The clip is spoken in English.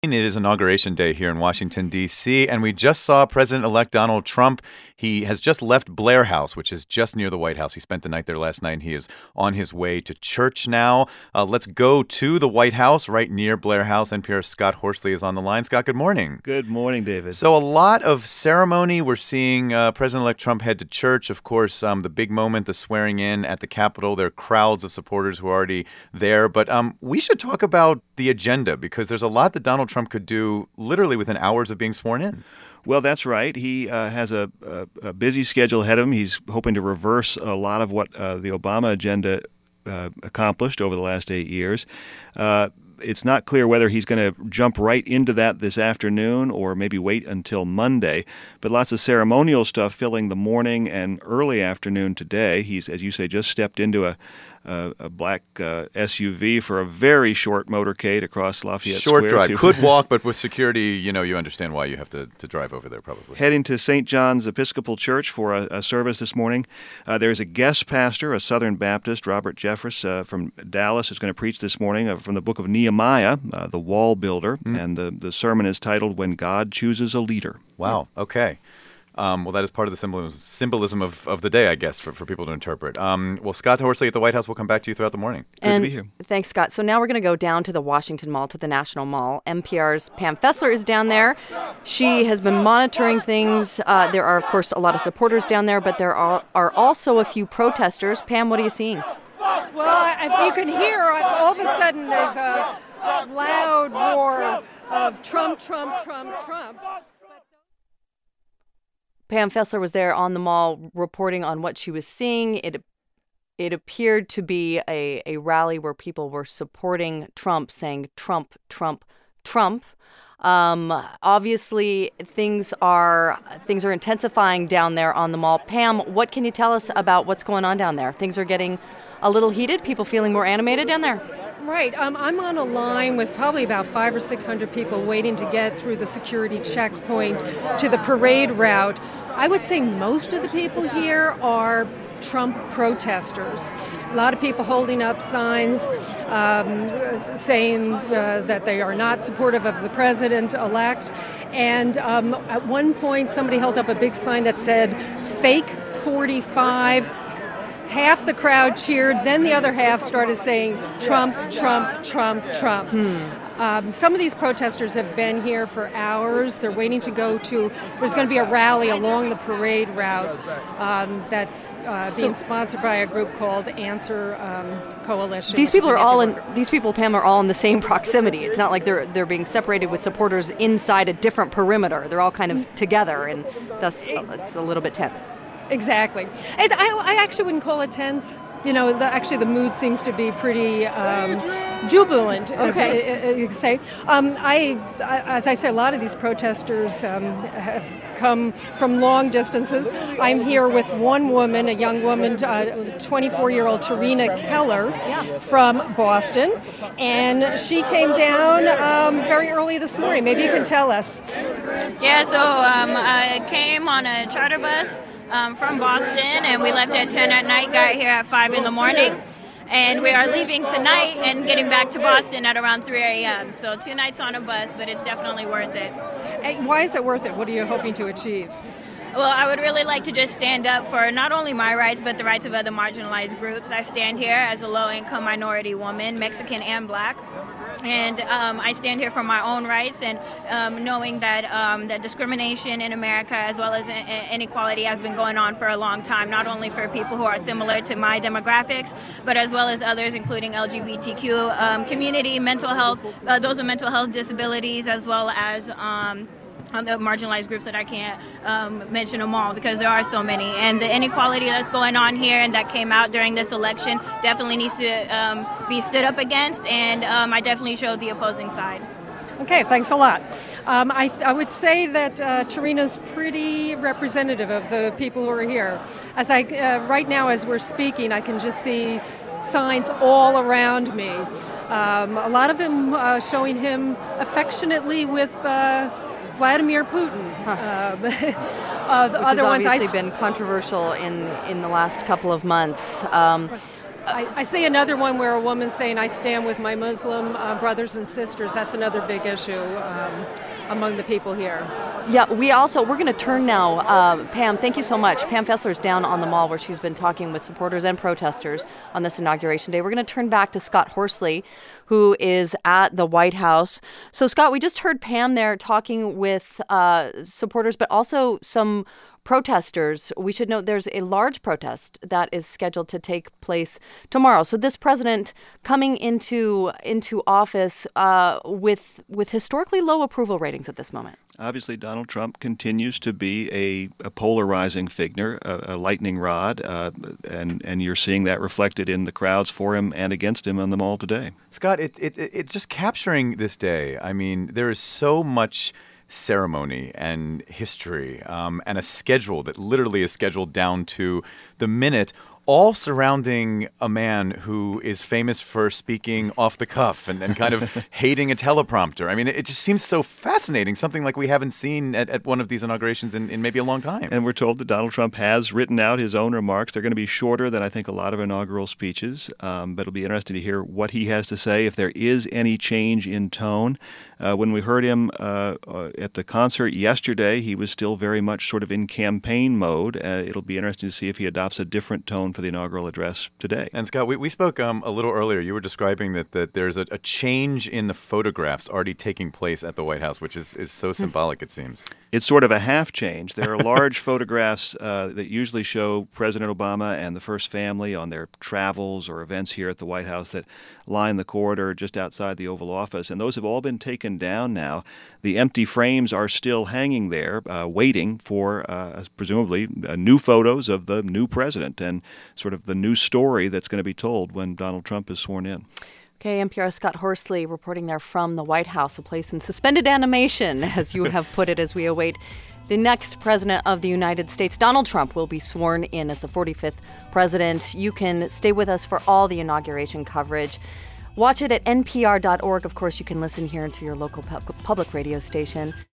It is Inauguration Day here in Washington, D.C., and we just saw President-elect Donald Trump. He has just left Blair House, which is just near the White House. He spent the night there last night, and he is on his way to church now. Let's go to the White House, right near Blair House. NPR's Scott Horsley is on the line. Scott, good morning. Good morning, David. So a lot of ceremony. We're seeing President-elect Trump head to church. Of course, the big moment, the swearing in at the Capitol. There are crowds of supporters who are already there. But we should talk about the agenda, because there's a lot that Donald Trump could do literally within hours of being sworn in. Well, that's right. He has a busy schedule ahead of him. He's hoping to reverse a lot of what the Obama agenda accomplished over the last 8 years. It's not clear whether he's going to jump right into that this afternoon or maybe wait until Monday, but lots of ceremonial stuff filling the morning and early afternoon today. He's, as you say, just stepped into a black SUV for a very short motorcade across Lafayette Square. Short drive. Could walk, but with security, you understand why you have to drive over there probably. Heading to St. John's Episcopal Church for a service this morning. There's a guest pastor, a Southern Baptist, Robert Jeffress from Dallas, is going to preach this morning from the book of Nehemiah, the wall builder, and the sermon is titled, When God Chooses a Leader. Wow. Okay. Well, that is part of the symbolism of the day, I guess, for people to interpret. Well, Scott Horsley at the White House will come back to you throughout the morning. Good to be here. Thanks, Scott. So now we're going to go down to the Washington Mall, to the National Mall. NPR's Pam Fessler is down there. She has been monitoring things. There are, of course, a lot of supporters down there, but there are also a few protesters. Pam, what are you seeing? Well, if you can hear, all of a sudden there's a loud roar of Trump, Trump, Trump, Trump. Pam Fessler was there on the mall reporting on what she was seeing. It appeared to be a rally where people were supporting Trump, saying Trump, Trump, Trump. Obviously, things are intensifying down there on the mall. Pam, what can you tell us about what's going on down there? Things are getting a little heated. People feeling more animated down there. Right. I'm on a line with probably about 500 or 600 people waiting to get through the security checkpoint to the parade route. I would say most of the people here are Trump protesters. A lot of people holding up signs saying that they are not supportive of the president-elect. And at one point, somebody held up a big sign that said, "Fake 45." Half the crowd cheered, then the other half started saying, Trump, Trump, Trump, Trump. Some of these protesters have been here for hours. They're waiting to there's going to be a rally along the parade route that's being sponsored by a group called Answer Coalition. These people, Pam, are all in the same proximity. It's not like they're being separated with supporters inside a different perimeter. They're all kind of together, and thus it's a little bit tense. Exactly. I actually wouldn't call it tense. The mood seems to be pretty jubilant, as you say. As I say, a lot of these protesters have come from long distances. I'm here with one woman, a young woman, 24-year-old Tarina Keller from Boston, and she came down very early this morning. Maybe you can tell us. Yeah, so I came on a charter bus from Boston, and we left at 10 at night, got here at 5 in the morning, and we are leaving tonight and getting back to Boston at around 3 a.m. So 2 nights on a bus, but it's definitely worth it. And why is it worth it? What are you hoping to achieve? Well, I would really like to just stand up for not only my rights, but the rights of other marginalized groups. I stand here as a low-income minority woman, Mexican and Black. And I stand here for my own rights, and knowing that that discrimination in America, as well as inequality, has been going on for a long time, not only for people who are similar to my demographics, but as well as others, including LGBTQ community, mental health, those with mental health disabilities, as well as the marginalized groups that I can't mention them all because there are so many. And the inequality that's going on here and that came out during this election definitely needs to be stood up against, and I definitely showed the opposing side. Okay, thanks a lot. I would say that Tarina's pretty representative of the people who are here. Right now, as we're speaking, I can just see signs all around me. A lot of them showing him affectionately with Vladimir Putin. Which has obviously been controversial in the last couple of months. I see another one where a woman's saying, I stand with my Muslim brothers and sisters. That's another big issue among the people here. Yeah, we're going to turn now. Pam, thank you so much. Pam Fessler's down on the Mall where she's been talking with supporters and protesters on this Inauguration Day. We're going to turn back to Scott Horsley, who is at the White House. So, Scott, we just heard Pam there talking with supporters, but also some protesters. We should note there's a large protest that is scheduled to take place tomorrow. So this president coming into office with historically low approval ratings at this moment. Obviously, Donald Trump continues to be a polarizing figure, a lightning rod, and you're seeing that reflected in the crowds for him and against him on the Mall today. Scott, it's just capturing this day. I mean, there is so much ceremony and history and a schedule that literally is scheduled down to the minute, all surrounding a man who is famous for speaking off the cuff and kind of hating a teleprompter. I mean, it just seems so fascinating, something like we haven't seen at one of these inaugurations in maybe a long time. And we're told that Donald Trump has written out his own remarks. They're going to be shorter than I think a lot of inaugural speeches, but it'll be interesting to hear what he has to say, if there is any change in tone. When we heard him at the concert yesterday, he was still very much sort of in campaign mode. It'll be interesting to see if he adopts a different tone for the inaugural address today. And Scott, we spoke a little earlier. You were describing that there's a change in the photographs already taking place at the White House, which is so symbolic, it seems. It's sort of a half change. There are large photographs that usually show President Obama and the First Family on their travels or events here at the White House that line the corridor just outside the Oval Office, and those have all been taken down now. The empty frames are still hanging there, waiting for, presumably, new photos of the new president and sort of the new story that's going to be told when Donald Trump is sworn in. Okay, NPR's Scott Horsley reporting there from the White House, a place in suspended animation, as you have put it, as we await the next president of the United States. Donald Trump will be sworn in as the 45th president. You can stay with us for all the inauguration coverage. Watch it at npr.org. Of course, you can listen here to your local public radio station.